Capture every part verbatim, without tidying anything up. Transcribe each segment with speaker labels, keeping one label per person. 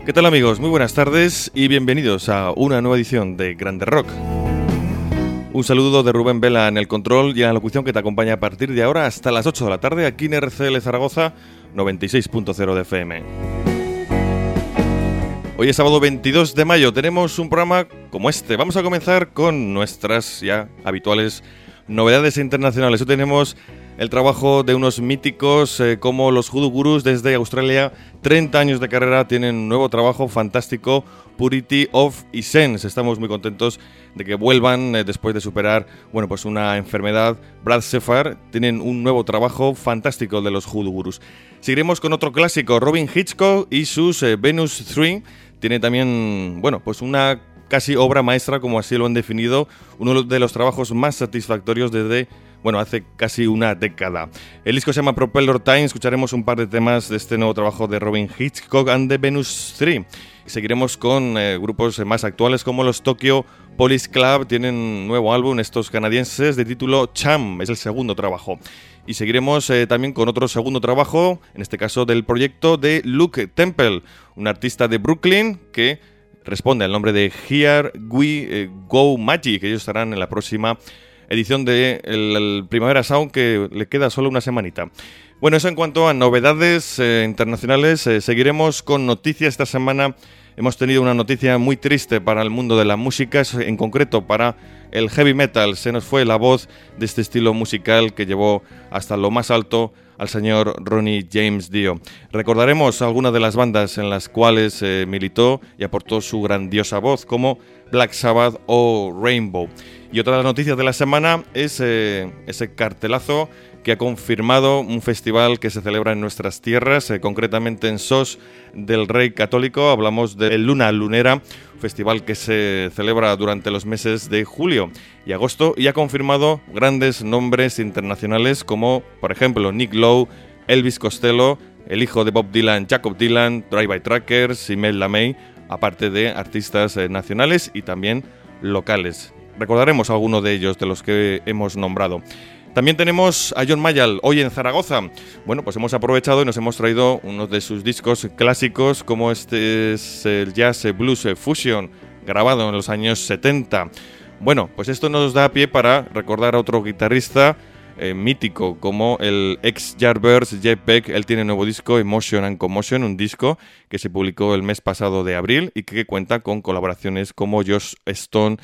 Speaker 1: ¿Qué tal amigos? Muy buenas tardes y bienvenidos a una nueva edición de Grande Rock. Un saludo de Rubén Vela en el control y en la locución que te acompaña a partir de ahora hasta las ocho de la tarde aquí en R C L Zaragoza noventa y seis punto cero de F M. Hoy es sábado veintidós de mayo, tenemos un programa como este. Vamos a comenzar con nuestras ya habituales novedades internacionales. Hoy tenemos el trabajo de unos míticos eh, como los Hoodoo Gurus desde Australia. treinta años de carrera, tienen un nuevo trabajo fantástico, Purity of Essence. Estamos muy contentos de que vuelvan eh, después de superar bueno, pues una enfermedad. Brad Sefar, tienen un nuevo trabajo fantástico de los Hoodoo Gurus. Seguiremos con otro clásico, Robyn Hitchcock y sus eh, Venus tres. Tiene también, bueno, pues una casi obra maestra, como así lo han definido, uno de los trabajos más satisfactorios desde, bueno, hace casi una década. El disco se llama Propeller Time, escucharemos un par de temas de este nuevo trabajo de Robyn Hitchcock and the Venus tres. Y seguiremos con eh, grupos más actuales como los Tokyo Police Club, tienen un nuevo álbum, estos canadienses, de título Cham, es el segundo trabajo. Y seguiremos eh, también con otro segundo trabajo, en este caso del proyecto de Luke Temple, un artista de Brooklyn que responde al nombre de Here We eh, Go Magic, que ellos estarán en la próxima edición de el, el Primavera Sound, que le queda solo una semanita. Bueno, eso en cuanto a novedades eh, internacionales. Eh, seguiremos con noticias esta semana. Hemos tenido una noticia muy triste para el mundo de la música, en concreto para el heavy metal. Se nos fue la voz de este estilo musical que llevó hasta lo más alto al señor Ronnie James Dio. Recordaremos algunas de las bandas en las cuales eh, militó y aportó su grandiosa voz, como Black Sabbath o Rainbow. Y otra de las noticias de la semana es eh, ese cartelazo que ha confirmado un festival que se celebra en nuestras tierras, eh, concretamente en Sos del Rey Católico. Hablamos del Luna Lunera, festival que se celebra durante los meses de julio y agosto, y ha confirmado grandes nombres internacionales como, por ejemplo, Nick Lowe, Elvis Costello, el hijo de Bob Dylan, Jacob Dylan, Drive-By Truckers, Imelda LaMay, aparte de artistas eh, nacionales y también locales. Recordaremos algunos de ellos, de los que hemos nombrado. También tenemos a John Mayall hoy en Zaragoza. Bueno, pues hemos aprovechado y nos hemos traído uno de sus discos clásicos, como este es el Jazz Blues Fusion, grabado en los años setenta. Bueno, pues esto nos da pie para recordar a otro guitarrista eh, mítico, como el ex Yardbirds, Jeff Beck. Él tiene un nuevo disco, Emotion and Commotion, un disco que se publicó el mes pasado de abril y que cuenta con colaboraciones como Josh Stone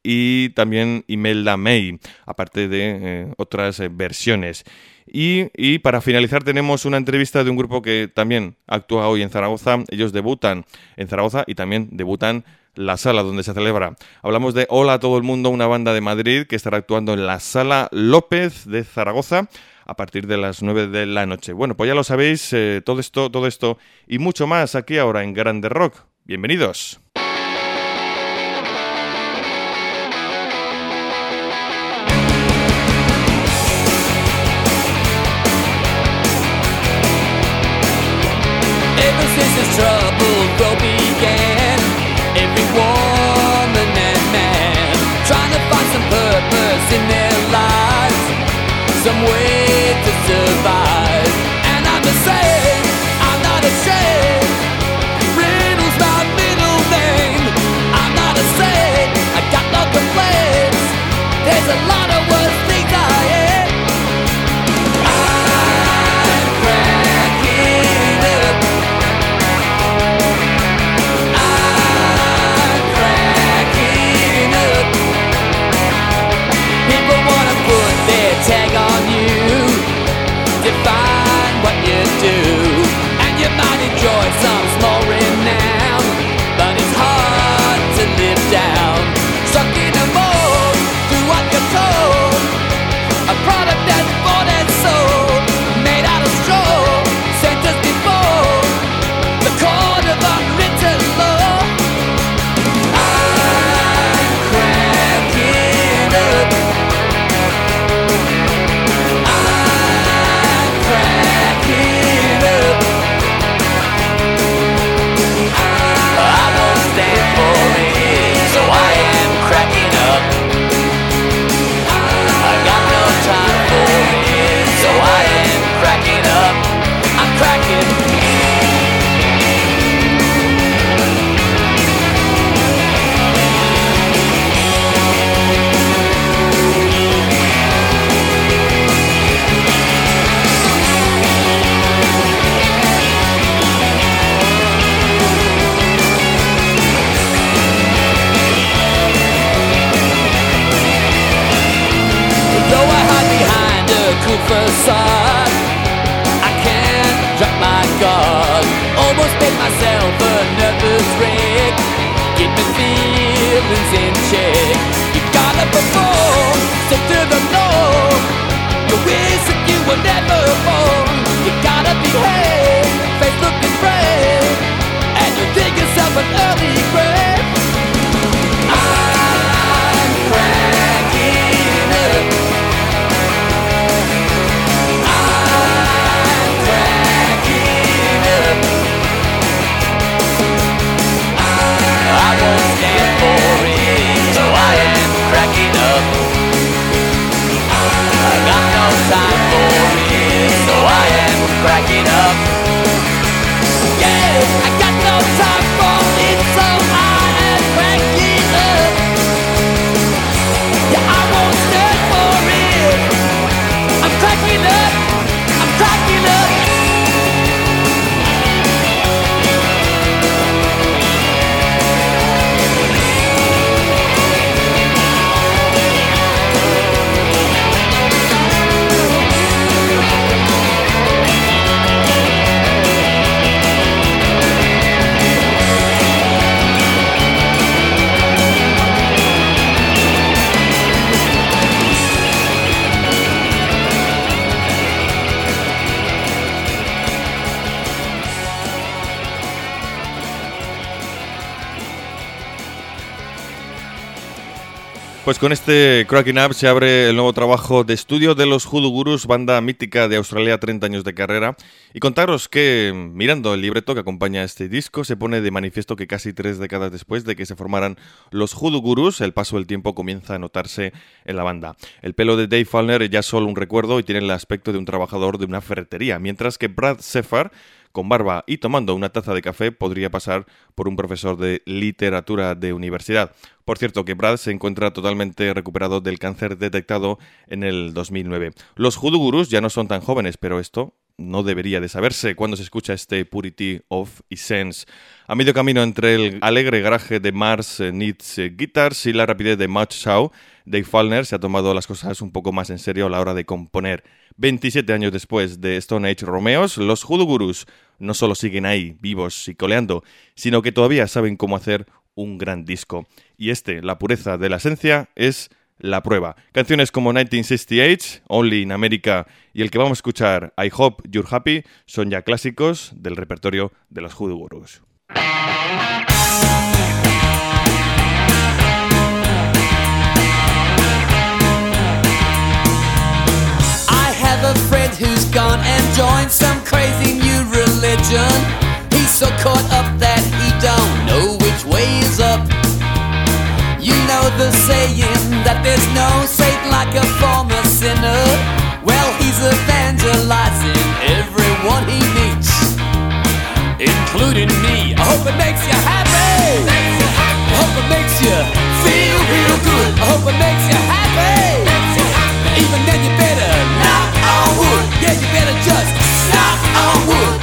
Speaker 1: y también Imelda LaMay, aparte de eh, otras eh, versiones. Y, y para finalizar tenemos una entrevista de un grupo que también actúa hoy en Zaragoza. Ellos debutan en Zaragoza y también debutan la sala donde se celebra. Hablamos de Hola a todo el mundo, una banda de Madrid que estará actuando en la Sala López de Zaragoza a partir de las nueve de la noche. Bueno, pues ya lo sabéis, eh, todo esto, todo esto y mucho más aquí ahora en Grande Rock. Bienvenidos.
Speaker 2: Since the trouble grow began, every woman and man trying to find some purpose in their lives, some way to survive. And I'm the same, I'm not ashamed. Riddle's my middle name. I'm not ashamed, I got no complaints. There's a lot of worse things I am. I'm cracking up. Tag on you, God, almost made myself a nervous wreck. Get my feelings in check. You gotta perform, stick to the norm. You wish that you were never born. You gotta behave, face looking brave, and you dig yourself an early grave. I'm cracking up. I'm cracking up. I won't stand for it, so I am cracking up. I got no time for it, so I am cracking up. Yeah, I got no time for it, so I am cracking up. Yeah, I won't stand for it. I'm cracking up. I'm cracking up.
Speaker 1: Pues con este Cracking Up se abre el nuevo trabajo de estudio de los Hoodoo Gurus, banda mítica de Australia, treinta años de carrera. Y contaros que, mirando el libreto que acompaña este disco, se pone de manifiesto que casi tres décadas después de que se formaran los Hoodoo Gurus, el paso del tiempo comienza a notarse en la banda. El pelo de Dave Fallner ya es solo un recuerdo y tiene el aspecto de un trabajador de una ferretería, mientras que Brad Seffar, con barba y tomando una taza de café, podría pasar por un profesor de literatura de universidad. Por cierto, que Brad se encuentra totalmente recuperado del cáncer detectado en el dos mil nueve. Los Hoodoo Gurus ya no son tan jóvenes, pero esto no debería de saberse cuando se escucha este Purity of Essence. A medio camino entre el alegre garaje de Mars Needs Guitars y la rapidez de Much Shaw, Dave Fallner se ha tomado las cosas un poco más en serio a la hora de componer. veintisiete años después de Stone Age Romeos, los Hoodoo Gurus no solo siguen ahí, vivos y coleando, sino que todavía saben cómo hacer un gran disco. Y este, la pureza de la esencia, es la prueba. Canciones como nineteen sixty-eight, Only in America y el que vamos a escuchar, I Hope You're Happy, son ya clásicos del repertorio de los Hoodoo Gurus.
Speaker 2: A friend who's gone and joined some crazy new religion. He's so caught up that he don't know which way is up. You know the saying that there's no saint like a former sinner. Well, he's evangelizing everyone he meets, including me. I hope it makes you happy. I hope it makes you feel real good. I hope it makes you happy. Even then you better knock on wood. Yeah, you better just knock on wood.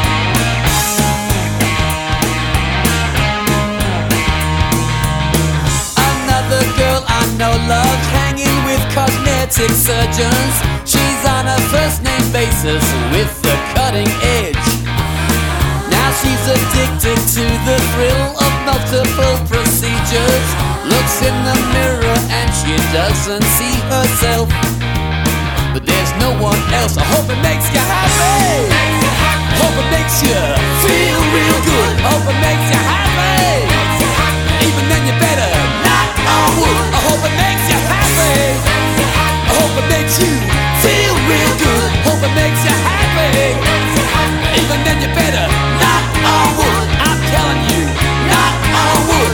Speaker 2: Another girl I know loves hanging with cosmetic surgeons. She's on a first name basis with the cutting edge. Now she's addicted to the thrill of multiple procedures. Looks in the mirror and she doesn't see herself, but there's no one else. I hope it makes you happy. I hope it makes you feel real good. I hope it makes you happy. Even then you better knock on wood. I hope it makes you happy. I hope it makes you feel real good. I hope it makes you happy. Even then you better knock on wood. I'm telling you, knock on wood.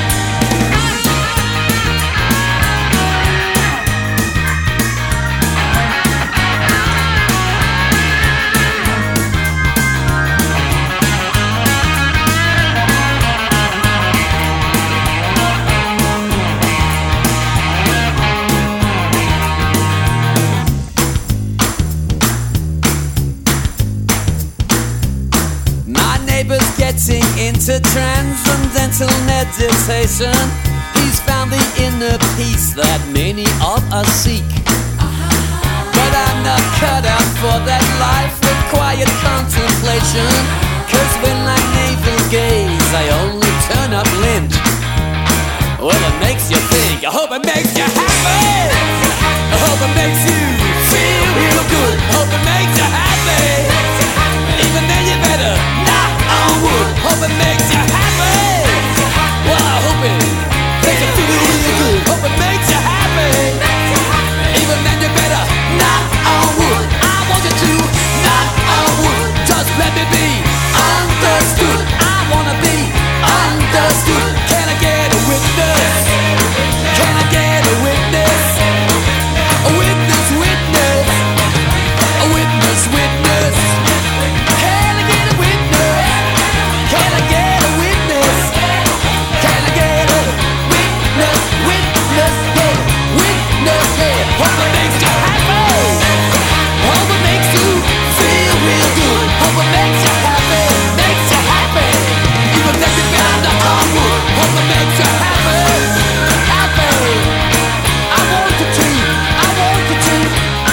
Speaker 2: Getting into transcendental meditation, he's found the inner peace that many of us seek. But I'm not cut out for that life of quiet contemplation. attention. Cause when like navel gaze, I only turn up lint. Well, it makes you think. I hope it makes you happy. I hope it makes you feel real good. I hope it makes you happy. Even then you better knock on wood. Hope it makes you happy. Well, I hope it makes you feel real good. Hope it makes you happy. Even then you better knock on wood. I want you to knock on wood. Just let me be understood. I wanna be understood. Can I get a witness? Can I get a witness? A witness, witness. A witness, witness. Can I get a witness? Can I get a witness? Can I get a witness? Witness, yeah. Witness, yeah. Hope it makes you happy. Hope it makes you feel real good. Hope it makes you happy. Makes you happy. Even if you've been under hardwood. Hope it makes you happy. Happy. I want you to. I want you to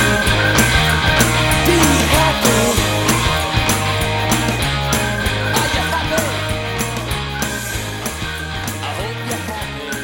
Speaker 2: be happy. Are you happy? I hope you're happy.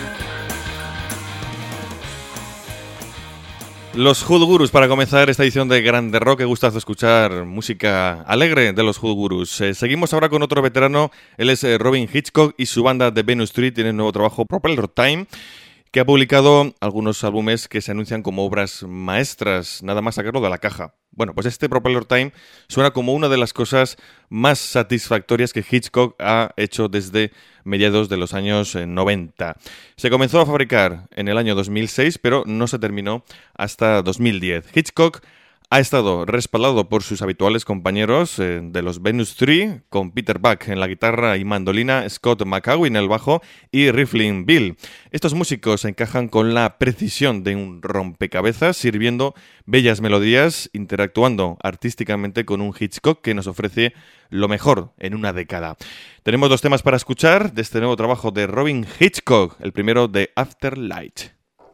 Speaker 1: Los Hood Gurus, para comenzar esta edición de Grande Rock. Qué gustazo escuchar música alegre de los Hood Gurus. Eh, seguimos ahora con otro veterano. Él es eh, Robin Hitchcock y su banda The Venus Street tiene un nuevo trabajo, Propeller Time, que ha publicado algunos álbumes que se anuncian como obras maestras, nada más sacarlo de la caja. Bueno, pues este Propeller Time suena como una de las cosas más satisfactorias que Hitchcock ha hecho desde mediados de los años noventa. Se comenzó a fabricar en el año dos mil seis, pero no se terminó hasta dos mil diez. Hitchcock ha estado respaldado por sus habituales compañeros eh, de los Venus Three, con Peter Buck en la guitarra y mandolina, Scott McAwee en el bajo y Riffling Bill. Estos músicos encajan con la precisión de un rompecabezas, sirviendo bellas melodías, interactuando artísticamente con un Hitchcock que nos ofrece lo mejor en una década. Tenemos dos temas para escuchar de este nuevo trabajo de Robin Hitchcock, el primero de Afterlight.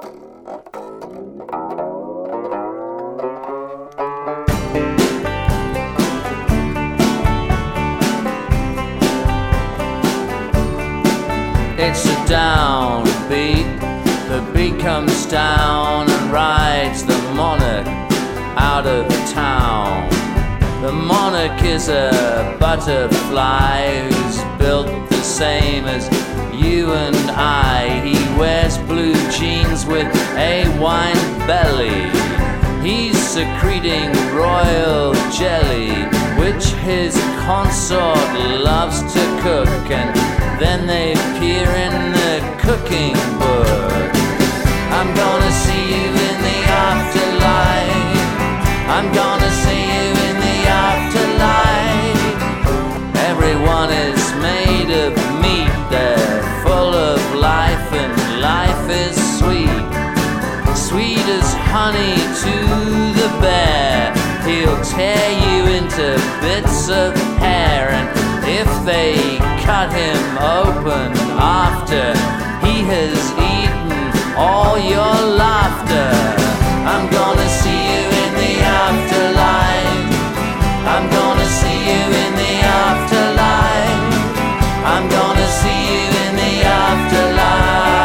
Speaker 2: It's a downbeat. The beat comes down and rides the monarch out of town. The monarch is a butterfly who's built the same as you and I. He wears blue jeans with a wine belly. He's secreting royal jelly, which his consort loves to cook, and then they appear in the cooking book. I'm gonna see you in the afterlife. I'm gonna see you in the afterlife. Everyone is made of meat. They're full of life, and life is sweet. Sweet as honey to the bear. He'll tear you into bits of hair, and if they cut him open after he has eaten all your laughter, I'm gonna see you in the afterlife. I'm gonna see you in the afterlife. I'm gonna see you in the afterlife.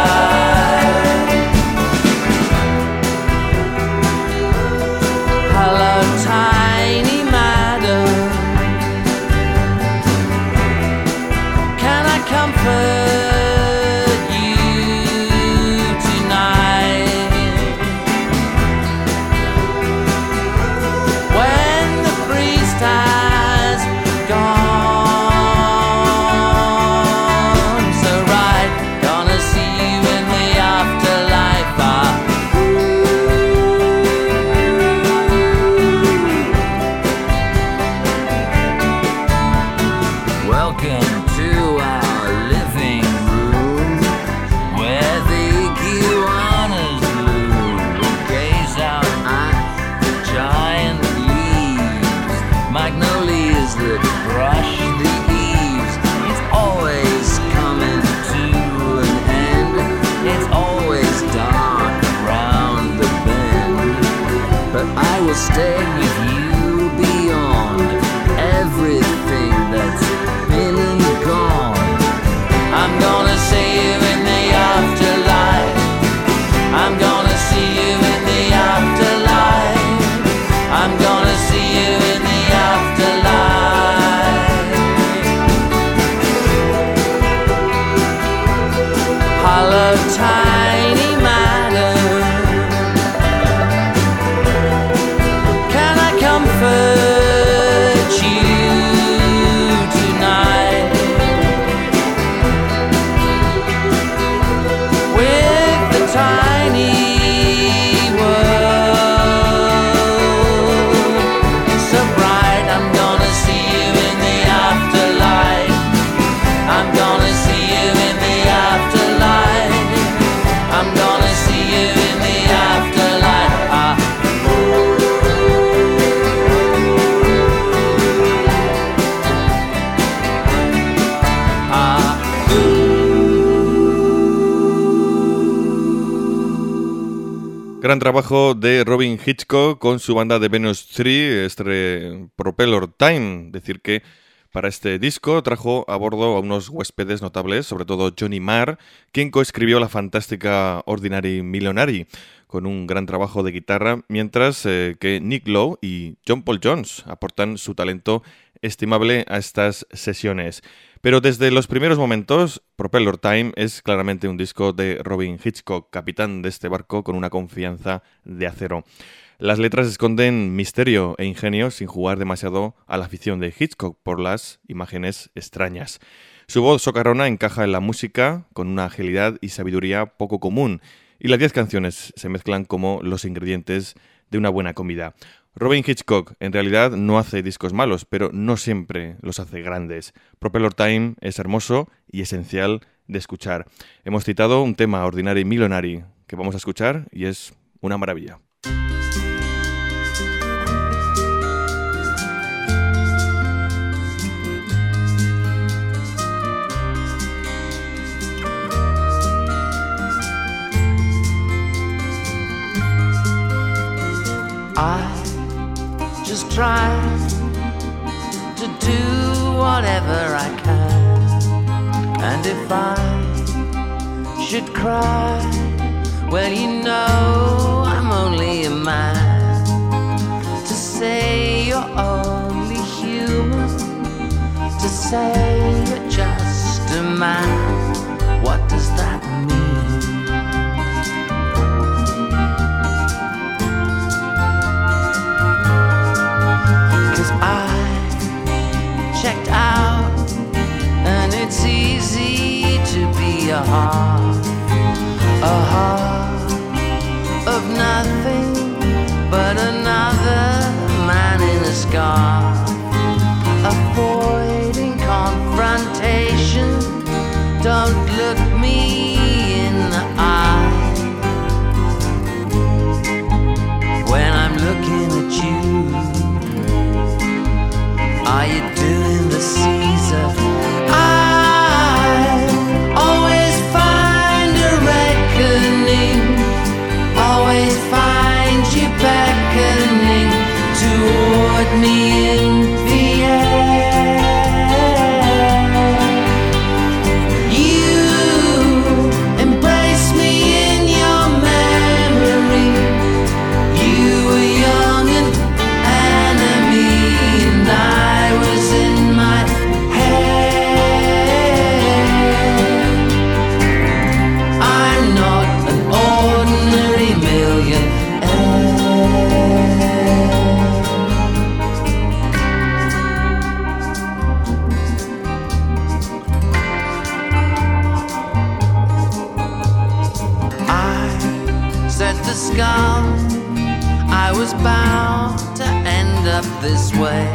Speaker 2: Hello, tiny madam. Can I comfort you tonight? When the priest has gone, so right, gonna see you in the afterlife. Ah. Welcome to our living room, where the iguanas loom. Gaze out at the giant leaves, magnolias that brush the eaves. It's always coming to an end. It's always dark around the bend, but I will stay with you beyond everything
Speaker 1: Gran trabajo de Robyn Hitchcock con su banda de Venus tres, este Propeller Time. Decir que para este disco trajo a bordo a unos huéspedes notables, sobre todo Johnny Marr, quien coescribió la fantástica Ordinary Millionary, con un gran trabajo de guitarra, mientras eh, que Nick Lowe y John Paul Jones aportan su talento estimable a estas sesiones. Pero desde los primeros momentos, Propeller Time es claramente un disco de Robyn Hitchcock, capitán de este barco con una confianza de acero. Las letras esconden misterio e ingenio sin jugar demasiado a la afición de Hitchcock por las imágenes extrañas. Su voz socarrona encaja en la música con una agilidad y sabiduría poco común, y las diez canciones se mezclan como los ingredientes de una buena comida. Robyn Hitchcock en realidad no hace discos malos, pero no siempre los hace grandes. Propeller Time es hermoso y esencial de escuchar. Hemos citado un tema, Ordinary Millionary, que vamos a escuchar y es una maravilla.
Speaker 3: I just try to do whatever I can, and if I should cry, well, you know I'm only a man. To say you're only human, to say you're just a man, what does that mean? Checked out, and it's easy to be a heart, a heart of nothing but another man in a scarf, avoiding confrontation. Don't look me in the eye when I'm looking at you. Are you doing the Caesar? I always find a reckoning, always find you beckoning toward me in the air. You embrace me in your memory. You were young and enemy, and I was in my head. I'm not an ordinary millionaire. I set the skull, I was bound to end up this way.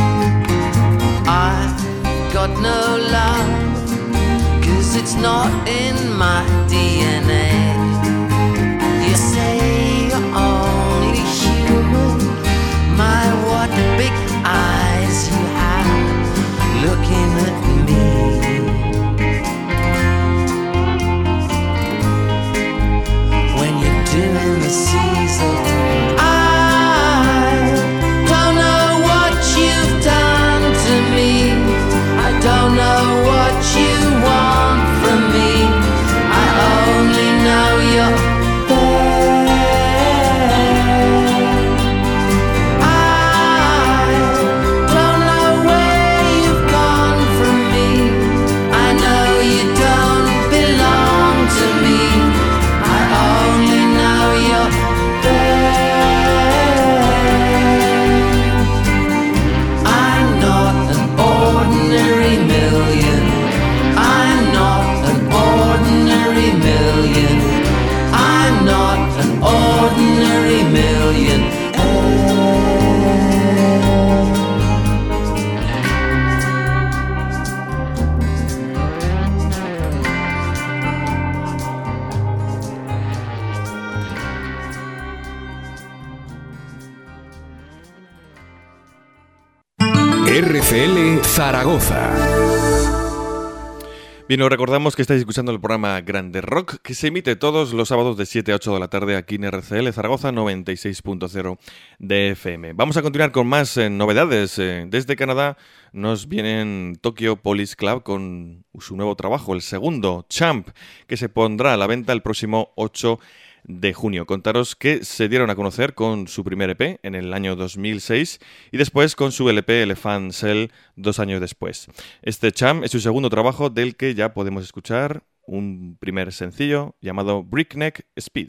Speaker 3: I got no love, cause it's not in my D N A. You say you're only human, my what big eyes you have looking at me. When you're doing the Caesar, don't know what you want from me. I only know you're there. I don't know where you've gone from me. I know you don't belong to me. I only know you're there. I'm not an ordinary million. I'm not an ordinary million. I'm not an ordinary million.
Speaker 4: R C L Zaragoza.
Speaker 1: Bien, os recordamos que estáis escuchando el programa Grande Rock, que se emite todos los sábados de siete a ocho de la tarde aquí en R C L Zaragoza noventa y seis punto cero de F M. Vamos a continuar con más eh, novedades. Eh, desde Canadá nos vienen Tokyo Police Club con su nuevo trabajo, el segundo, Champ, que se pondrá a la venta el próximo ocho de junio. Contaros que se dieron a conocer con su primer E P en el año dos mil seis y después con su L P Elephant Cell dos años después. Este Champ es su segundo trabajo del que ya podemos escuchar un primer sencillo llamado Breakneck Speed.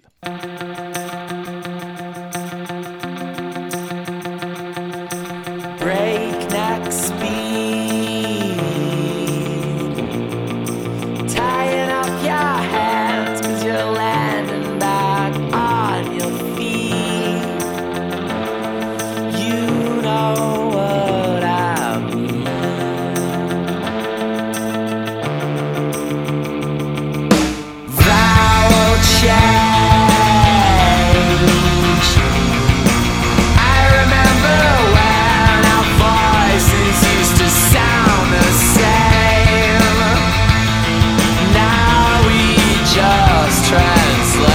Speaker 3: Breakneck speed, tying up your hands 'cause you're landing back on your feet. You know what I mean. Vowel change. I remember when our voices used to sound the same. Now we just translate.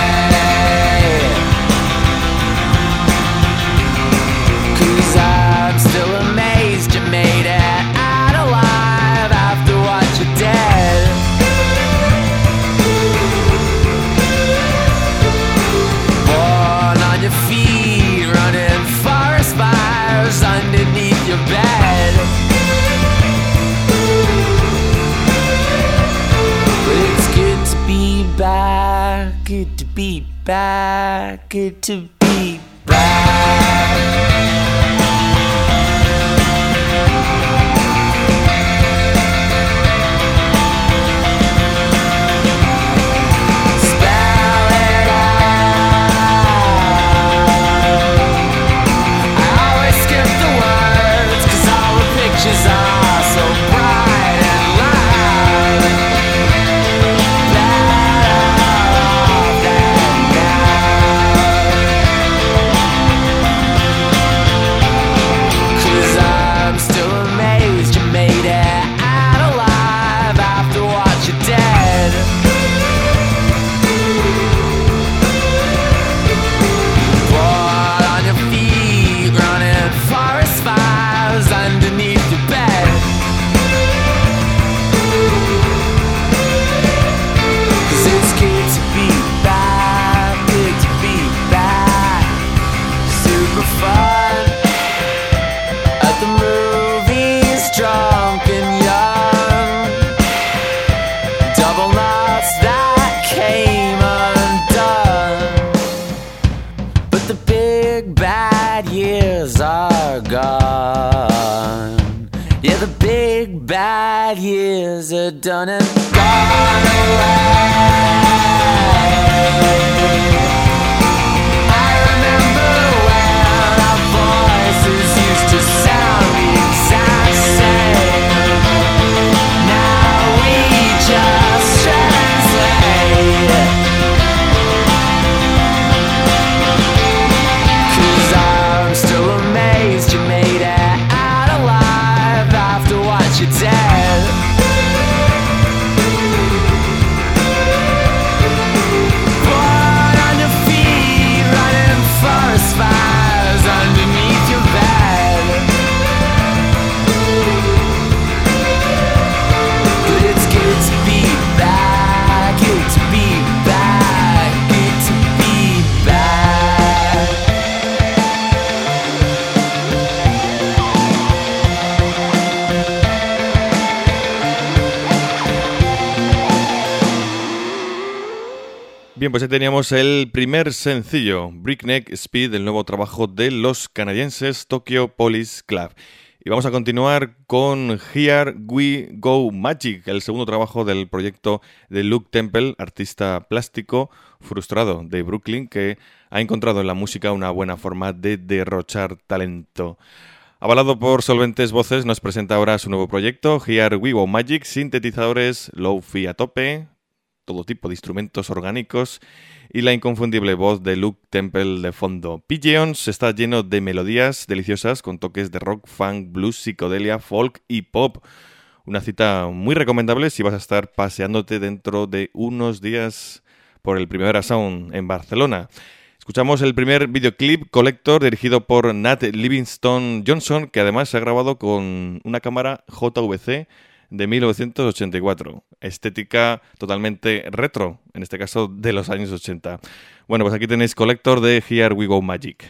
Speaker 3: 'Cause I'm still amazed you made it out alive after what you did. Born on your feet, running forest fires underneath your bed. But it's good to be back, good to be back, good to be back. Spell it out. I always skip the words 'cause all the pictures are so bright and loud. Better off than now. 'Cause I'm still amazed you made it out alive after what you did. Born on your feet, running forest fires underneath your bed. 'Cause it's good to be back, good to be back. Super fun at the movies, drunk and young. Double knots that came undone. But the big bad years are gone. Yeah, the big bad years are done and gone away. I remember when our voices used to sound the exact same. Now we just translate. 'Cause I'm still amazed you made it out alive after what you did. Born on your feet, running forest fires underneath your bed. But it's good to be back, good to be back, good to be back.
Speaker 1: Bien, pues ahí teníamos el primer sencillo, Breakneck Speed, el nuevo trabajo de los canadienses Tokyo Police Club. Y vamos a continuar con Here We Go Magic, el segundo trabajo del proyecto de Luke Temple, artista plástico frustrado de Brooklyn, que ha encontrado en la música una buena forma de derrochar talento. Avalado por solventes voces, nos presenta ahora su nuevo proyecto, Here We Go Magic, sintetizadores low-fi a tope, todo tipo de instrumentos orgánicos y la inconfundible voz de Luke Temple de fondo. Pigeons está lleno de melodías deliciosas con toques de rock, funk, blues, psicodelia, folk y pop. Una cita muy recomendable si vas a estar paseándote dentro de unos días por el Primavera Sound en Barcelona. Escuchamos el primer videoclip Collector dirigido por Nat Livingston Johnson, que además se ha grabado con una cámara J V C de mil novecientos ochenta y cuatro. Estética totalmente retro, en este caso de los años ochenta. Bueno, pues aquí tenéis Collector de Here We Go Magic.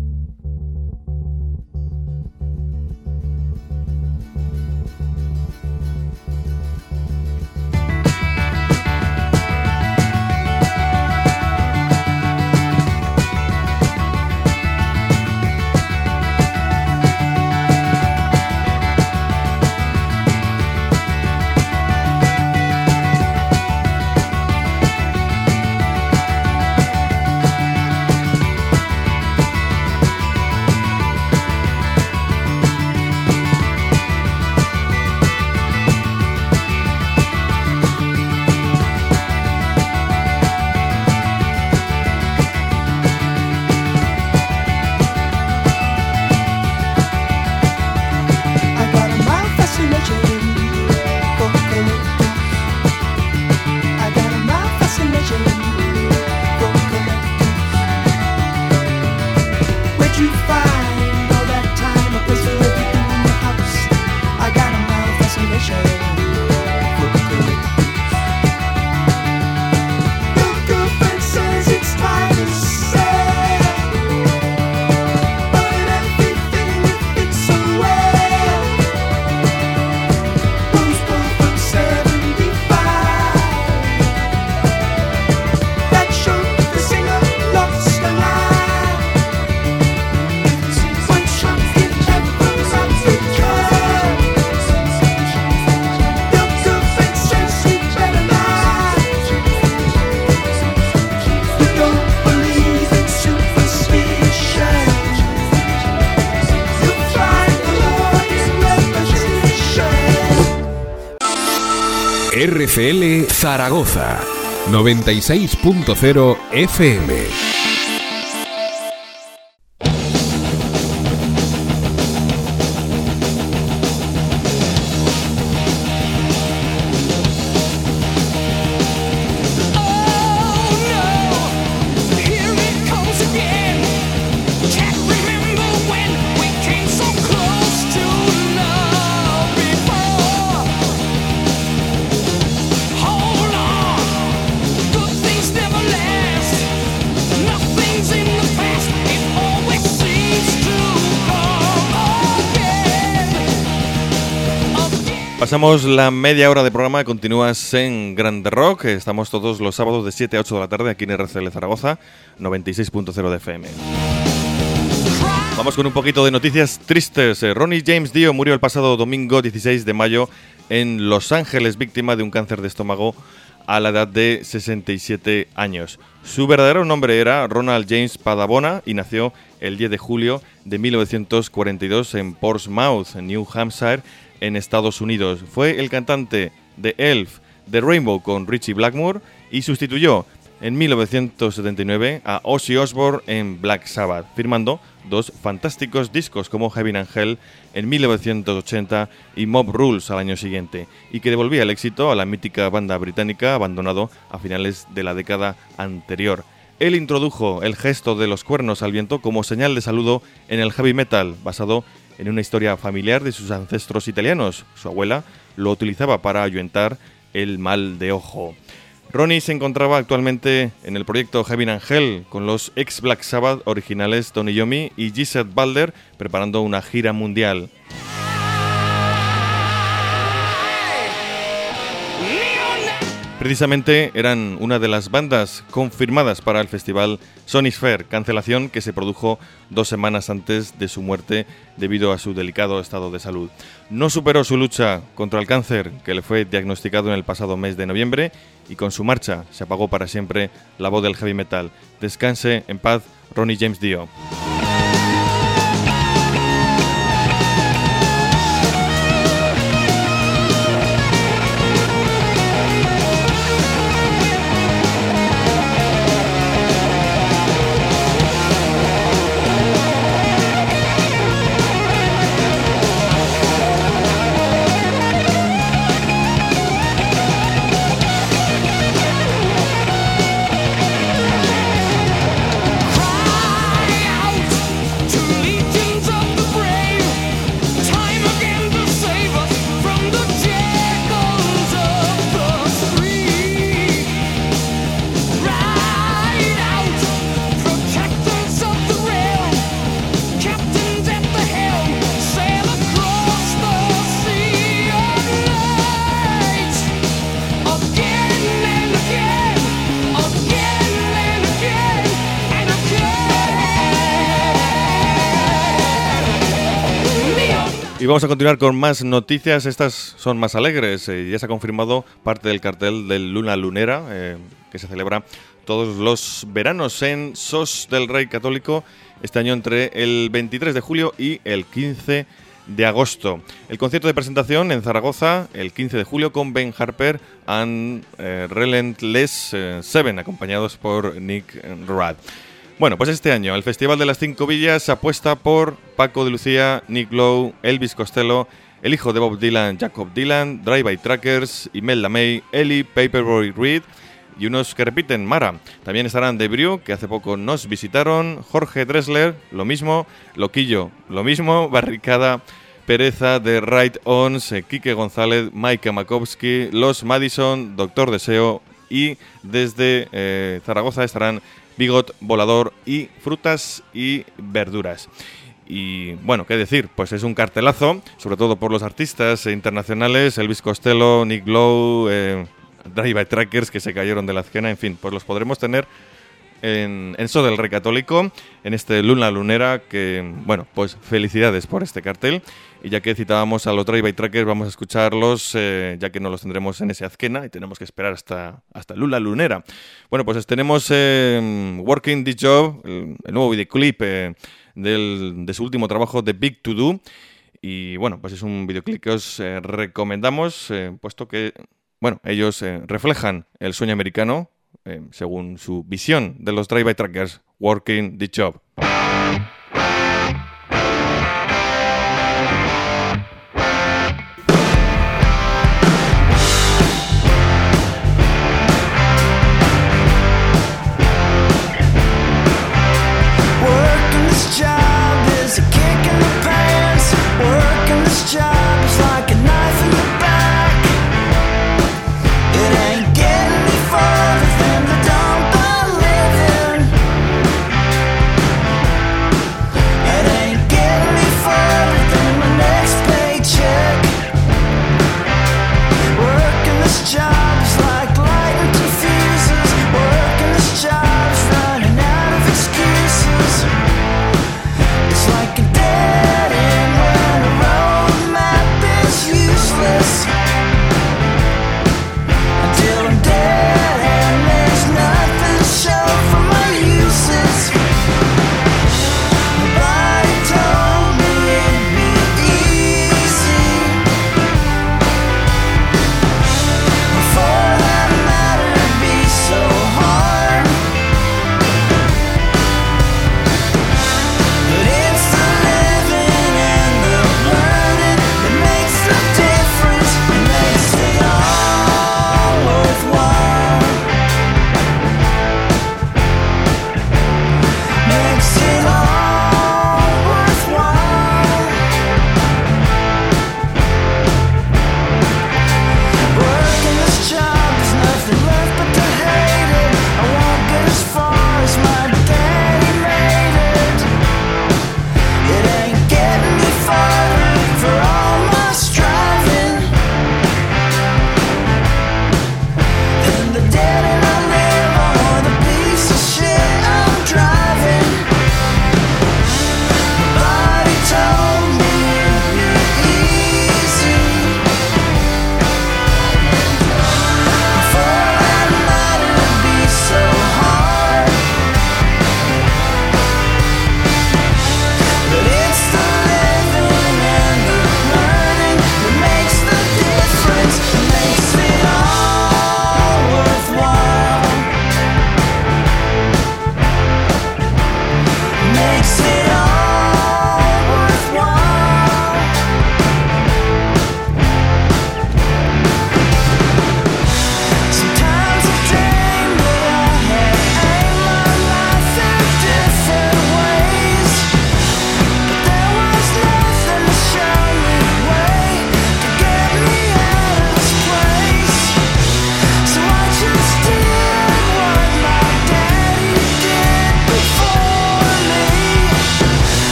Speaker 4: R F L Zaragoza noventa y seis punto cero F M.
Speaker 1: Pasamos la media hora de programa, continúas en Grande Rock, estamos todos los sábados de siete a ocho de la tarde aquí en R C L Zaragoza, noventa y seis punto cero de F M. Vamos con un poquito de noticias tristes. Ronnie James Dio murió el pasado domingo dieciséis de mayo en Los Ángeles, víctima de un cáncer de estómago a la edad de sesenta y siete años. Su verdadero nombre era Ronald James Padabona y nació el diez de julio de mil novecientos cuarenta y dos en Portsmouth, New Hampshire, en Estados Unidos. Fue el cantante de Elf, de Rainbow con Richie Blackmore y sustituyó en mil novecientos setenta y nueve a Ozzy Osbourne en Black Sabbath, firmando dos fantásticos discos como Heaven and Hell en mil novecientos ochenta y Mob Rules al año siguiente, y que devolvía el éxito a la mítica banda británica abandonado a finales de la década anterior. Él introdujo el gesto de los cuernos al viento como señal de saludo en el heavy metal, basado en una historia familiar de sus ancestros italianos. Su abuela lo utilizaba para ahuyentar el mal de ojo. Ronnie se encontraba actualmente en el proyecto Heaven and Hell con los ex Black Sabbath originales Tony Iommi y Geezer Butler, preparando una gira mundial. Precisamente eran una de las bandas confirmadas para el festival Sonisphere, cancelación que se produjo dos semanas antes de su muerte debido a su delicado estado de salud. No superó su lucha contra el cáncer, que le fue diagnosticado en el pasado mes de noviembre, y con su marcha se apagó para siempre la voz del heavy metal. Descanse en paz, Ronnie James Dio. vamos a continuar con más noticias. Estas son más alegres. Eh, ya se ha confirmado parte del cartel del Luna Lunera, eh, que se celebra todos los veranos en Sos del Rey Católico, este año entre el veintitrés de julio y el quince de agosto. El concierto de presentación en Zaragoza el quince de julio con Ben Harper and eh, Relentless eh, Seven, acompañados por Nick Rudd. Bueno, pues este año el Festival de las Cinco Villas apuesta por Paco de Lucía, Nick Lowe, Elvis Costello, el hijo de Bob Dylan, Jacob Dylan, Drive-By Truckers, Imelda May, Ellie, Paperboy Reed y unos que repiten, Mara. También estarán The Brew, que hace poco nos visitaron, Jorge Dressler, lo mismo, Loquillo, lo mismo, Barricada, Pereza, The Right Ons, Quique González, Maika Makowski, Los Madison, Doctor Deseo y desde eh, Zaragoza estarán Bigot, Volador y Frutas y Verduras. Y bueno, qué decir, pues es un cartelazo, sobre todo por los artistas internacionales, Elvis Costello, Nick Lowe, eh, Drive-By Truckers, que se cayeron de la escena, en fin, pues los podremos tener en, en Sos del Rey Católico, en este Luna Lunera, que, bueno, pues felicidades por este cartel. Y ya que citábamos a los Drive-By Truckers, vamos a escucharlos, eh, ya que no los tendremos en ese Azquena y tenemos que esperar hasta, hasta Luna Lunera. Bueno, pues tenemos eh, Working the Job, el, el nuevo videoclip eh, del, de su último trabajo, The Big To Do. Y bueno, pues es un videoclip que os eh, recomendamos, eh, puesto que, bueno, ellos eh, reflejan el sueño americano, eh, según su visión de los Drive-By Truckers, Working the Job.
Speaker 5: Further than the dump I live in.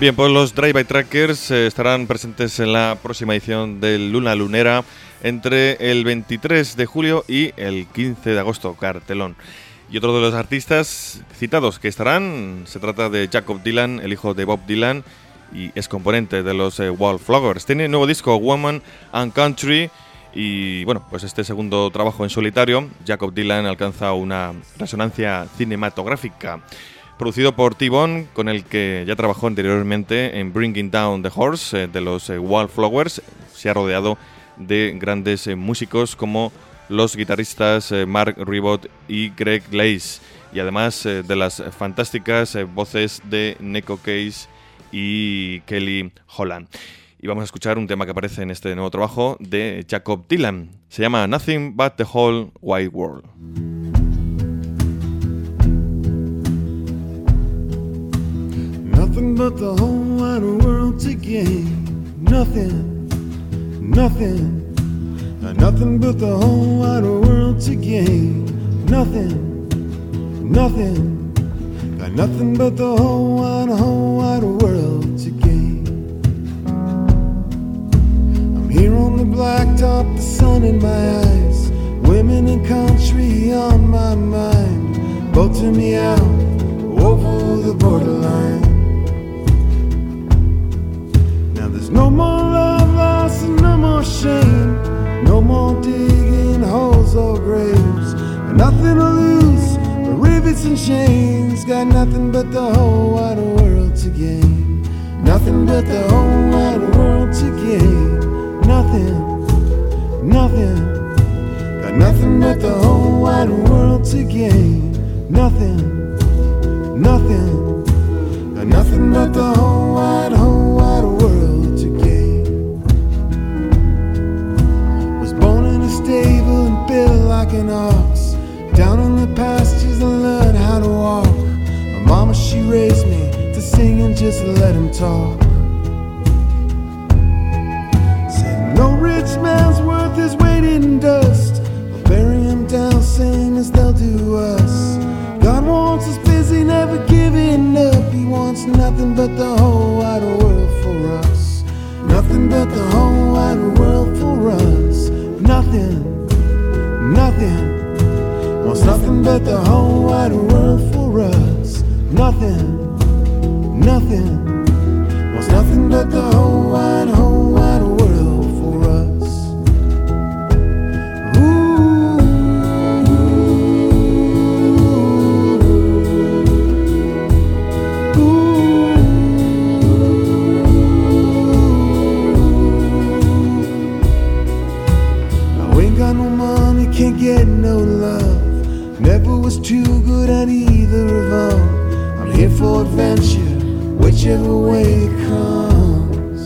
Speaker 1: Bien, pues los Drive-By Truckers eh, estarán presentes en la próxima edición del Luna Lunera entre el veintitrés de julio y el quince de agosto, cartelón. Y otro de los artistas citados que estarán, se trata de Jacob Dylan, el hijo de Bob Dylan, y es componente de los eh, Wallflowers. Tiene un nuevo disco, Woman and Country, y bueno, pues este segundo trabajo en solitario, Jacob Dylan alcanza una resonancia cinematográfica. Producido por T-Bone, con el que ya trabajó anteriormente en Bringing Down the Horse, eh, de los eh, Wallflowers, se ha rodeado de grandes eh, músicos como los guitarristas eh, Mark Ribot y Greg Lace, y además eh, de las fantásticas eh, voces de Neko Case y Kelly Holland. Y vamos a escuchar un tema que aparece en este nuevo trabajo de Jacob Dylan. Se llama Nothing But the Whole Wide World.
Speaker 5: Nothing but the whole wide world to gain. Nothing, nothing. Nothing but the whole wide world to gain. Nothing, nothing. Got nothing but the whole wide, whole wide world to gain. I'm here on the blacktop, the sun in my eyes. Women and country on my mind. Boating me out over the borderline. There's no more love lost and no more shame. No more digging holes or graves. Got nothing to lose but rivets and chains. Got nothing but the whole wide world to gain. Nothing but the whole wide world to gain. Nothing, nothing. Got nothing but the whole wide world to gain. Nothing, nothing. Got nothing but the whole wide, whole wide world to gain. Was born in a stable and built like an ox. Down in the pastures I learned how to walk. My mama, she raised me to sing and just let him talk. Said no rich man's worth his weight in dust. I'll bury him down same as they'll do us. God wants us busy, never giving up. He wants nothing but the whole wide world for us. Nothing but the whole wide world for us. Nothing, nothing. Wants nothing but the whole wide world for us. Nothing, nothing. Wants nothing but the whole wide, whole wide world for us. Can't get no love. Never was too good at either of them. I'm here for adventure, whichever way it comes.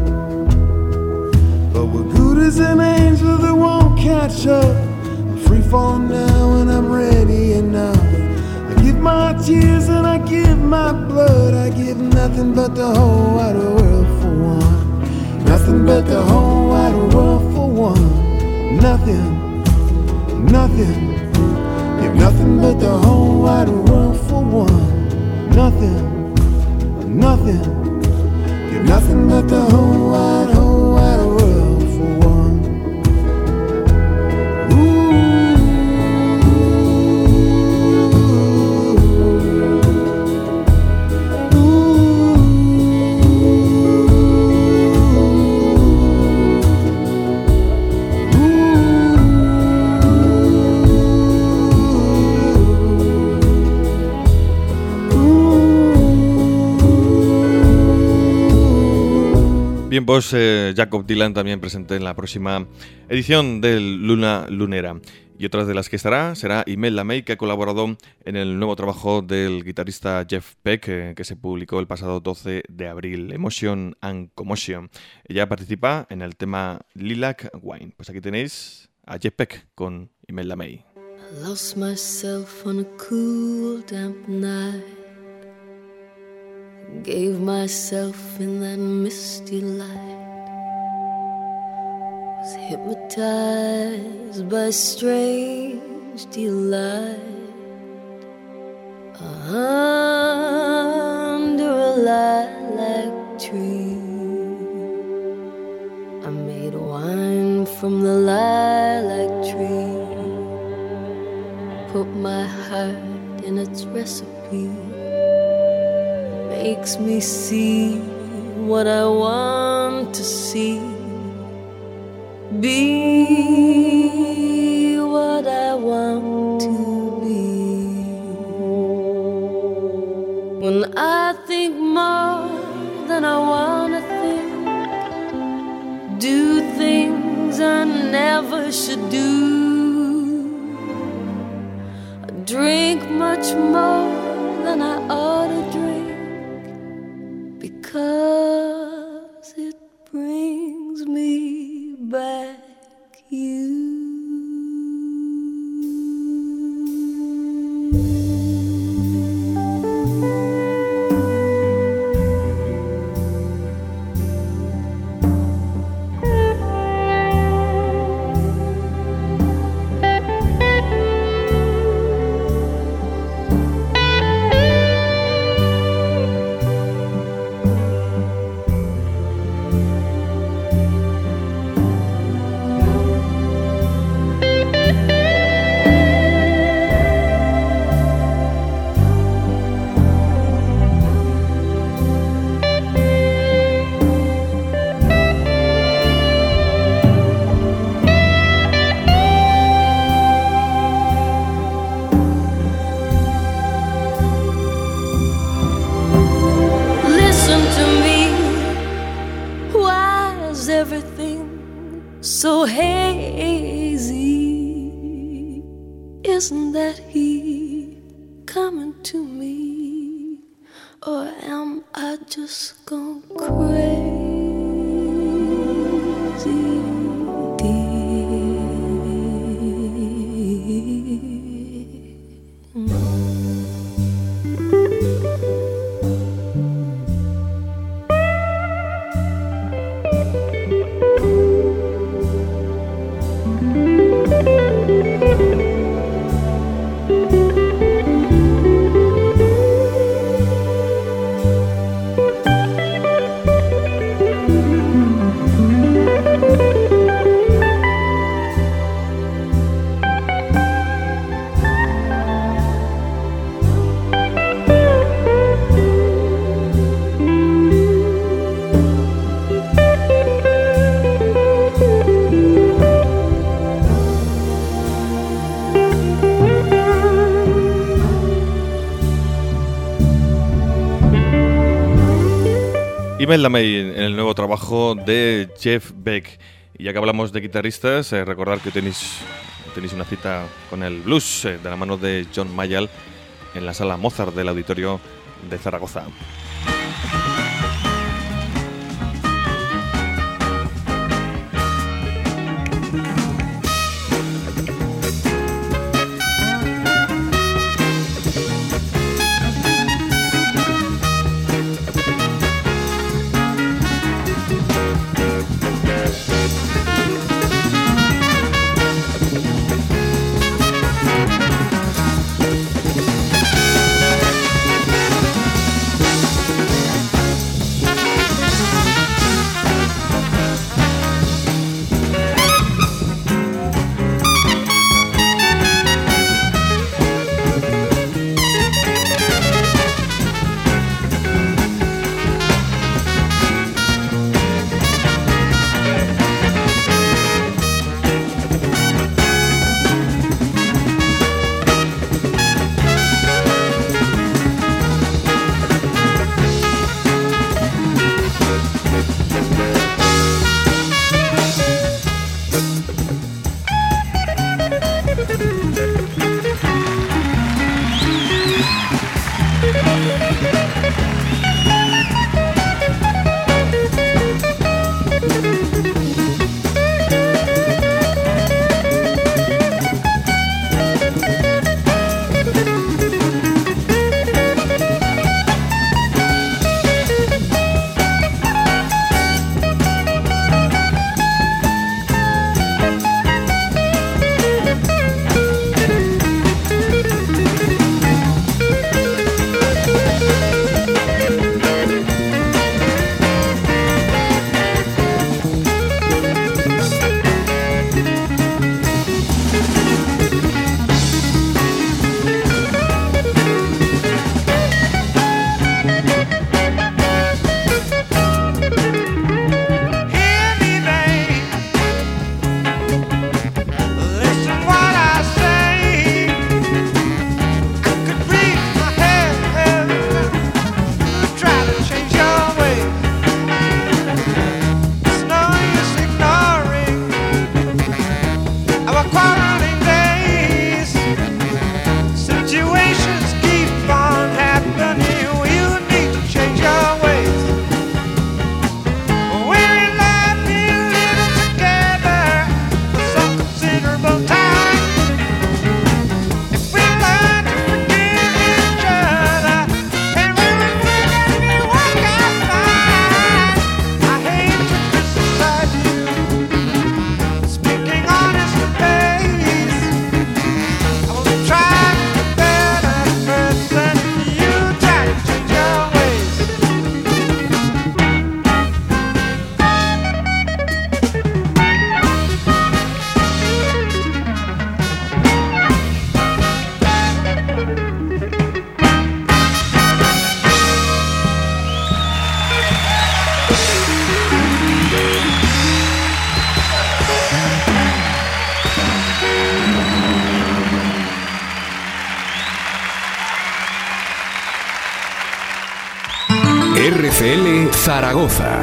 Speaker 5: But we're good as an angel that won't catch up. I'm free falling now and I'm ready enough. I give my tears and I give my blood. I give nothing but the whole wide world for one. Nothing but the whole wide world for one. Nothing, nothing, give nothing but the whole wide world for one. Nothing, nothing, give nothing but the whole wide, whole wide world for one.
Speaker 1: Bien, pues eh, Jacob Dylan también presente en la próxima edición del Luna Lunera. Y otra de las que estará será Imelda May, que ha colaborado en el nuevo trabajo del guitarrista Jeff Beck, eh, que se publicó el pasado doce de abril, Emotion and Commotion. Ella participa en el tema Lilac Wine. Pues aquí tenéis a Jeff Beck con Imelda May.
Speaker 6: I lost myself on a cool, damp night. Gave myself in that misty light. Was hypnotized by strange delight. Under a lilac recipe. Makes me see what I want to see. Be what I want to be. When I think more than I wanna think, do things I never should do, I drink much more than I ought to drink, because it brings me back you. So hazy, isn't that he coming to me, or am I just gone crazy, dear?
Speaker 1: Imelda May en el nuevo trabajo de Jeff Beck. Y ya que hablamos de guitarristas, eh, recordar que tenéis, tenéis una cita con el blues eh, de la mano de John Mayall en la sala Mozart del Auditorio de Zaragoza.
Speaker 4: R F L Zaragoza.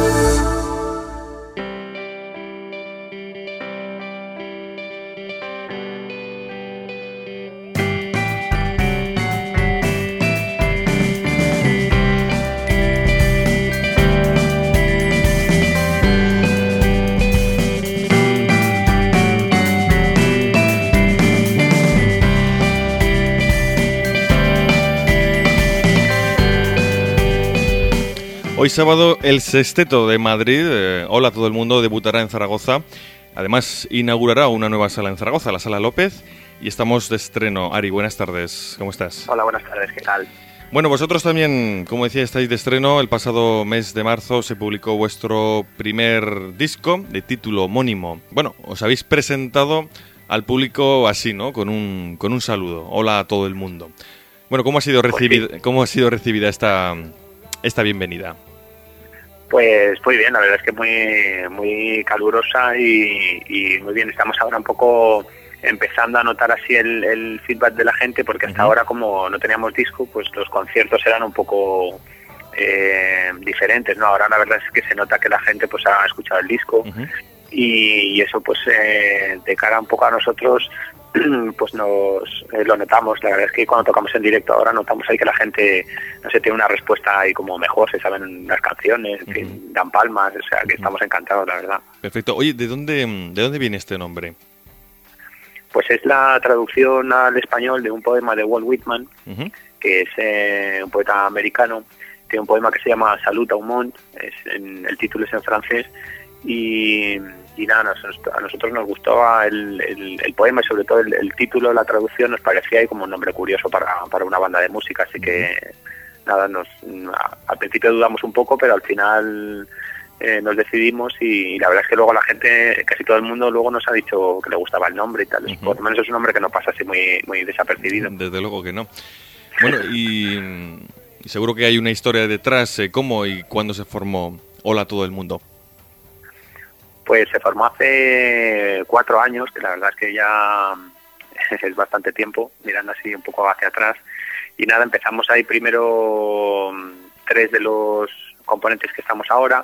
Speaker 1: Hoy sábado el Sexteto de Madrid, eh, hola a todo el mundo, debutará en Zaragoza. Además inaugurará una nueva sala en Zaragoza, la Sala López, y estamos de estreno. Ari, buenas tardes, ¿cómo estás?
Speaker 7: Hola, buenas tardes, ¿qué tal?
Speaker 1: Bueno, vosotros también, como decía, estáis de estreno. El pasado mes de marzo se publicó vuestro primer disco de título homónimo. Bueno, os habéis presentado al público así, ¿no? Con un, con un saludo. Hola a todo el mundo. Bueno, ¿cómo ha sido recibida, pues sí. ¿cómo ha sido recibida esta, esta bienvenida?
Speaker 7: Pues muy bien, la verdad es que muy muy calurosa y, y muy bien. Estamos ahora un poco empezando a notar así el, el feedback de la gente, porque hasta uh-huh. ahora, como no teníamos disco, pues los conciertos eran un poco eh, diferentes, ¿no? Ahora la verdad es que se nota que la gente pues ha escuchado el disco uh-huh. y, y eso pues eh, de cara un poco a nosotros pues nos eh, lo notamos. La verdad es que cuando tocamos en directo ahora notamos ahí que la gente, no sé, tiene una respuesta ahí como mejor, se saben las canciones, en fin, uh-huh. dan palmas, o sea que uh-huh. estamos encantados, la verdad.
Speaker 1: Perfecto. Oye, ¿de dónde, de dónde viene este nombre?
Speaker 7: Pues es la traducción al español de un poema de Walt Whitman, uh-huh. que es eh, un poeta americano. Tiene un poema que se llama Salut au monde, es en, el título es en francés, y... Y nada, a nosotros nos gustó el, el, el poema y sobre todo el, el título, la traducción, nos parecía ahí como un nombre curioso para, para una banda de música, así que nada, nos al principio dudamos un poco, pero al final eh, nos decidimos y, y la verdad es que luego la gente, casi todo el mundo luego nos ha dicho que le gustaba el nombre y tal, uh-huh. por lo menos es un nombre que no pasa así muy, muy desapercibido.
Speaker 1: Desde luego que no. Bueno, y, y seguro que hay una historia detrás, eh, ¿cómo y cuándo se formó Hola a todo el mundo?
Speaker 7: Pues se formó hace cuatro años, que la verdad es que ya es bastante tiempo, mirando así un poco hacia atrás. Y nada, empezamos ahí primero tres de los componentes que estamos ahora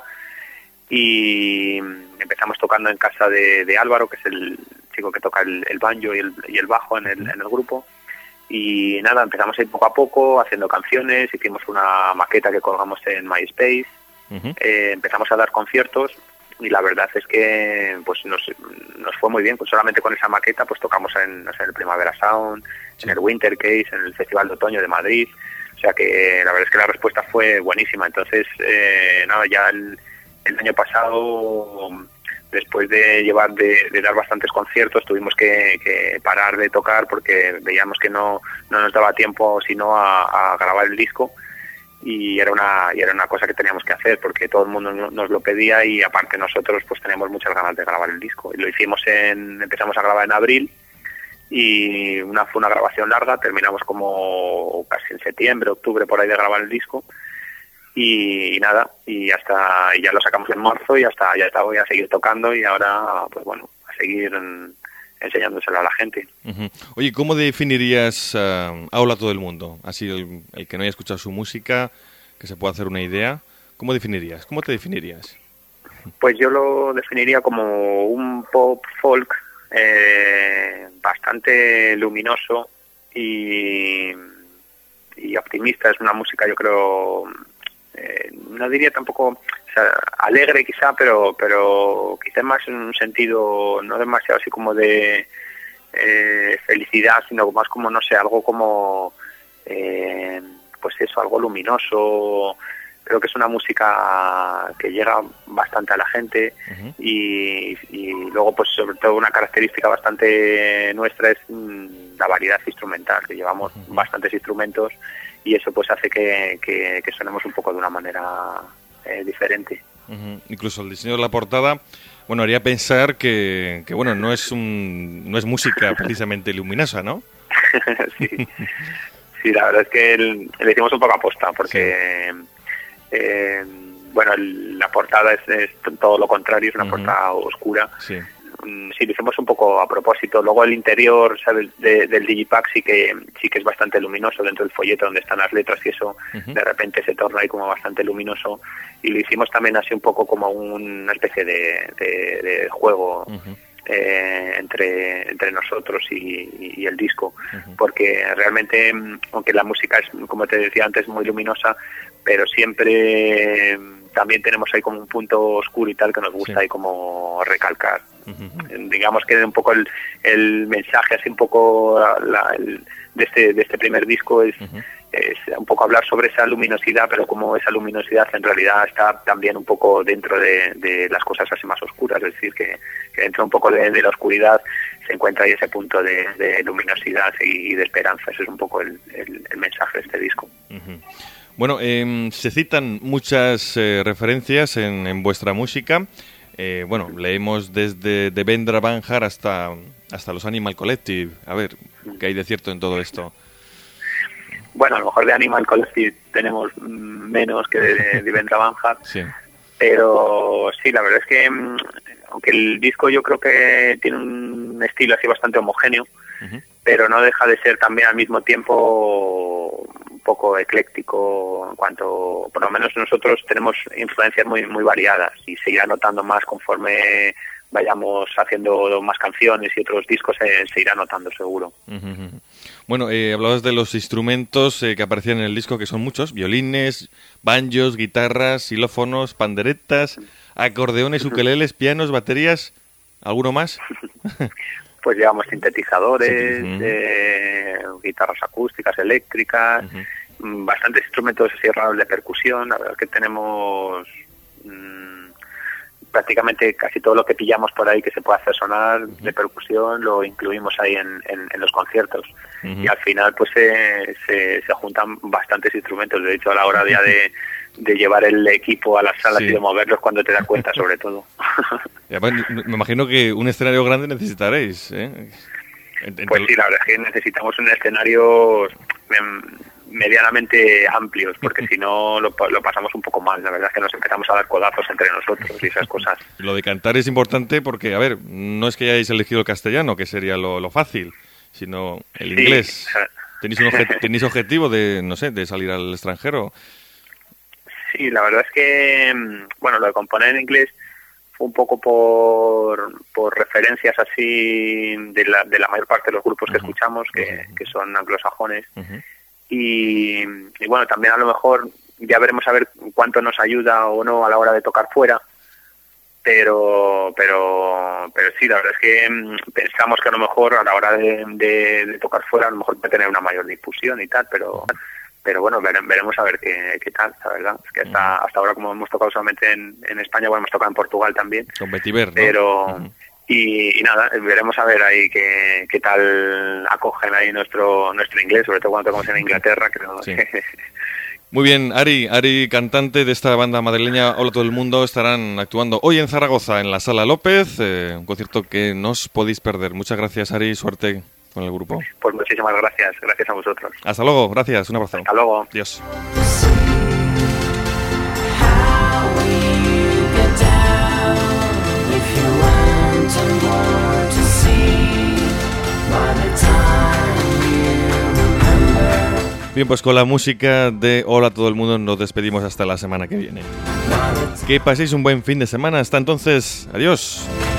Speaker 7: y empezamos tocando en casa de, de Álvaro, que es el chico que toca el, el banjo y el, y el bajo en el, en el grupo. Y nada, empezamos ahí poco a poco haciendo canciones, hicimos una maqueta que colgamos en MySpace, uh-huh. eh, empezamos a dar conciertos. Y la verdad es que pues nos, nos fue muy bien, pues solamente con esa maqueta pues tocamos en, no sé, en el Primavera Sound, sí. en el Winter Case, en el Festival de Otoño de Madrid, o sea que la verdad es que la respuesta fue buenísima. Entonces eh, nada, ya el, el año pasado, después de llevar de, de dar bastantes conciertos, tuvimos que, que parar de tocar porque veíamos que no, no nos daba tiempo sino a, a grabar el disco. Y era una y era una cosa que teníamos que hacer porque todo el mundo nos lo pedía y aparte nosotros pues teníamos muchas ganas de grabar el disco y lo hicimos en empezamos a grabar en abril y una fue una grabación larga, terminamos como casi en septiembre, octubre por ahí de grabar el disco y, y nada y hasta y ya lo sacamos en marzo y hasta ya está voy a seguir tocando y ahora pues bueno a seguir en, enseñándoselo a la gente.
Speaker 1: Uh-huh. Oye, ¿cómo definirías uh, a Hola a todo el mundo? Así el, el que no haya escuchado su música, que se pueda hacer una idea. ¿Cómo definirías? ¿Cómo te definirías?
Speaker 7: Pues yo lo definiría como un pop folk eh, bastante luminoso y, y optimista. Es una música, yo creo, eh, no diría tampoco... O sea, alegre quizá, pero pero quizá más en un sentido no demasiado así como de eh, felicidad, sino más como, no sé, algo como, eh, pues eso, algo luminoso. Creo que es una música que llega bastante a la gente uh-huh. y, y luego, pues sobre todo una característica bastante nuestra es mmm, la variedad instrumental, que llevamos uh-huh. bastantes instrumentos y eso pues hace que, que, que sonemos un poco de una manera... Eh, diferente.
Speaker 1: Uh-huh. Incluso el diseño de la portada, bueno, haría pensar que, que bueno, no es un no es música precisamente luminosa, ¿no?
Speaker 7: sí. sí, la verdad es que el, le hicimos un poco aposta, porque sí. eh, bueno, el, la portada es, es todo lo contrario, es una uh-huh. portada oscura,
Speaker 1: sí.
Speaker 7: mm, sí, lo hicimos un poco a propósito. Luego el interior, ¿sabes? De, del Digipack sí que sí que es bastante luminoso dentro del folleto donde están las letras y eso uh-huh. de repente se torna ahí como bastante luminoso. Y lo hicimos también así un poco como una especie de, de, de juego uh-huh. eh, entre entre nosotros y, y el disco. Uh-huh. Porque realmente, aunque la música es, como te decía antes, muy luminosa, pero siempre también tenemos ahí como un punto oscuro y tal que nos gusta sí. ahí como recalcar. Uh-huh. Digamos que un poco el, el mensaje así un poco la, el, de este de este primer disco es, uh-huh. es un poco hablar sobre esa luminosidad, pero como esa luminosidad en realidad está también un poco dentro de, de las cosas así más oscuras, es decir, que, que dentro un poco de, de la oscuridad se encuentra ahí ese punto de, de luminosidad y, y de esperanza. Ese es un poco el, el, el mensaje de este disco.
Speaker 1: Uh-huh. Bueno, eh, se citan muchas eh, referencias en, en vuestra música. Eh, bueno, leemos desde Devendra Banhart hasta, hasta los Animal Collective. A ver, ¿qué hay de cierto en todo esto?
Speaker 7: Bueno, a lo mejor de Animal Collective tenemos menos que de Devendra Banhart.
Speaker 1: Sí.
Speaker 7: Pero sí, la verdad es que, aunque el disco yo creo que tiene un estilo así bastante homogéneo, uh-huh. pero no deja de ser también al mismo tiempo un poco ecléctico en cuanto, por lo menos nosotros tenemos influencias muy muy variadas y se irá notando más conforme vayamos haciendo más canciones y otros discos se, se irá notando seguro.
Speaker 1: Uh-huh. Bueno, eh, hablabas de los instrumentos eh, que aparecían en el disco, que son muchos: violines, banjos, guitarras, xilófonos, panderetas, acordeones, ukeleles, pianos, baterías. ¿Alguno más?
Speaker 7: Pues llevamos sintetizadores,
Speaker 1: sí, uh-huh.
Speaker 7: eh, guitarras acústicas, eléctricas, uh-huh. bastantes instrumentos así raros de percusión. La verdad es que tenemos mmm, prácticamente casi todo lo que pillamos por ahí que se puede hacer sonar uh-huh. de percusión, lo incluimos ahí en, en, en los conciertos. Uh-huh. Y al final pues se, se, se juntan bastantes instrumentos. De hecho, a la hora ya de, de llevar el equipo a las salas sí. y de moverlos, cuando te das cuenta, sobre todo.
Speaker 1: Y además, me imagino que un escenario grande necesitaréis, ¿eh? Entre...
Speaker 7: Pues sí, la verdad es que necesitamos un escenario medianamente amplios, porque si no lo, lo pasamos un poco mal. La verdad es que nos empezamos a dar codazos entre nosotros y esas cosas.
Speaker 1: Lo de cantar es importante porque, a ver, no es que hayáis elegido el castellano, que sería lo, lo fácil, sino el sí. inglés. ¿Tenéis un obje- tenéis objetivo de, no sé, de salir al extranjero?
Speaker 7: Sí, la verdad es que, bueno, lo de componer en inglés fue un poco por, por referencias así de la, de la mayor parte de los grupos que uh-huh. escuchamos, que, uh-huh. que son anglosajones. Uh-huh. Y, y bueno, también a lo mejor ya veremos a ver cuánto nos ayuda o no a la hora de tocar fuera. Pero, pero, pero sí, la verdad es que pensamos que a lo mejor a la hora de, de, de tocar fuera a lo mejor puede tener una mayor difusión y tal, pero... Pero bueno, veremos a ver qué, qué tal, la verdad. Es que hasta, hasta ahora, como hemos tocado solamente en, en España, bueno, hemos tocado en Portugal también.
Speaker 1: Con Betiver, ¿no?
Speaker 7: Pero,
Speaker 1: uh-huh.
Speaker 7: y, y nada, veremos a ver ahí qué, qué tal acogen ahí nuestro nuestro inglés, sobre todo cuando tocamos en Inglaterra, creo.
Speaker 1: Sí. Muy bien, Ari, Ari, cantante de esta banda madrileña Hola Todo el Mundo, estarán actuando hoy en Zaragoza, en la Sala López, eh, un concierto que no os podéis perder. Muchas gracias, Ari, suerte con el grupo.
Speaker 7: Pues muchísimas gracias, gracias a vosotros.
Speaker 1: Hasta luego, gracias, un abrazo.
Speaker 7: Hasta luego.
Speaker 1: Adiós. Bien, pues con la música de Hola a Todo el Mundo nos despedimos hasta la semana que viene. Que paséis un buen fin de semana. Hasta entonces, adiós.